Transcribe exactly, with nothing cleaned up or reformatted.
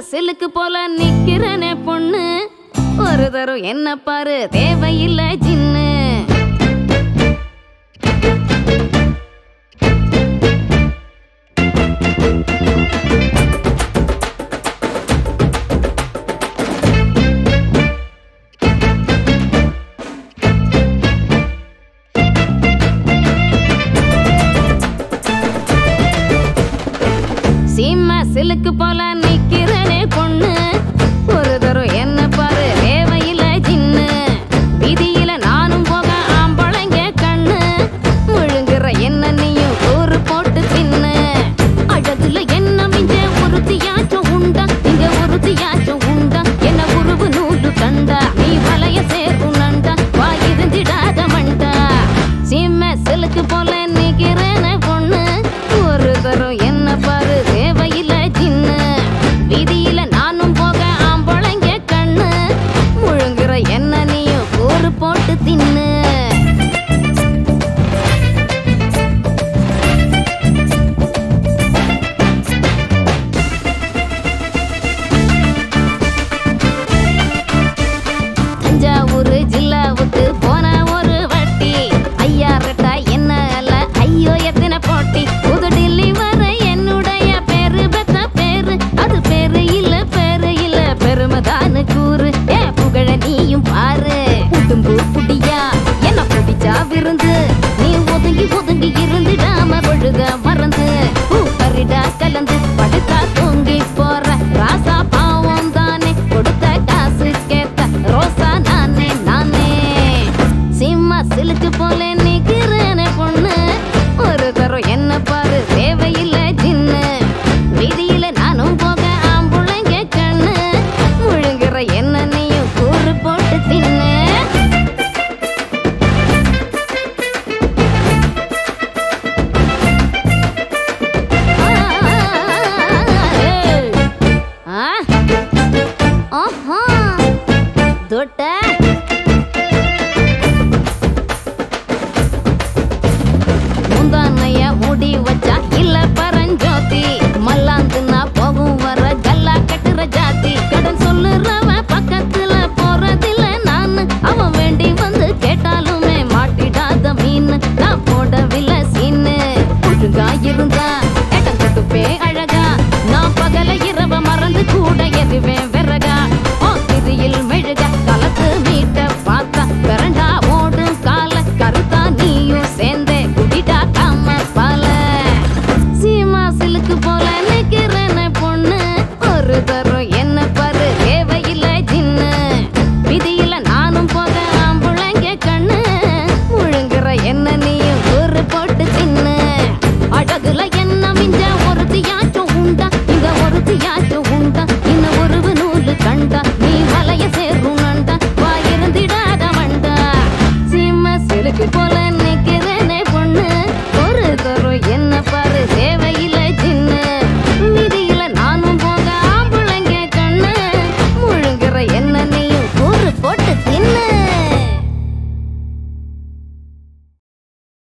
சிலுக்கு போல நிக்கிறனே பொண்ணு, ஒரு தரம் என்ன பாரு தேவையில்லை ஜின்னு. சீமா சிலுக்கு போல நிக்கிறனே பொண்ணு, ஒரு தரம் என்ன பாரு தேவையில்லை ஜின்னு. விதியில நானும் போக ஆம்பளைங்க கண்ணு, முழுங்குற என்ன நீயும் கூறு போட்டு தின்னு. அழகுல என்ன மிஞ்ச ஒருத்தியாச்சும் உண்டா, இங்க ஒருத்தியாச்சும் உண்டா, என்ன உருவு நூறு கண்டா, நீ வலைய சேர்க்கும் நண்டா, வாயிருந்திடாத மண்டா. சீமா சிலுக்கு போல நிக்கிறனே பொண்ணு, ஒரு தரம் என்ன பாரு தேவையில்லை ஜின்னு. விதியில நானும் போக ஆம்பளைங்க கண்ணு, முழுங்குற என்ன நீயும் கூறு போட்டு தின்னு. தஞ்சாவூர் ஜில்லாவுக்கு போன ஒரு வட்டி, ஐயா ரெட்டா என்ன அல்ல ஐயோ எத்தனை போட்டி. புது டில்லி வர என்னுடைய பேரு பெத்த பேரு, அது பேரு இல்ல பேரு இல்ல பெருமைதானு கூறு. ஏ புகழ நீயும் பாரு, உடும்பு புடியா என்ன பிடிச்சா விருந்து, நீ ஒதுங்கி ஒதுங்கி இருந்துடாம ஒழுக மறந்து பூப்பரிடா கலந்து படுத்தா தூங்கி போற ராசா பாவம் தானே, கொடுத்த காசு கேட்ட ரோசா நானே நானே. சிம்மா சிலுக்கு போல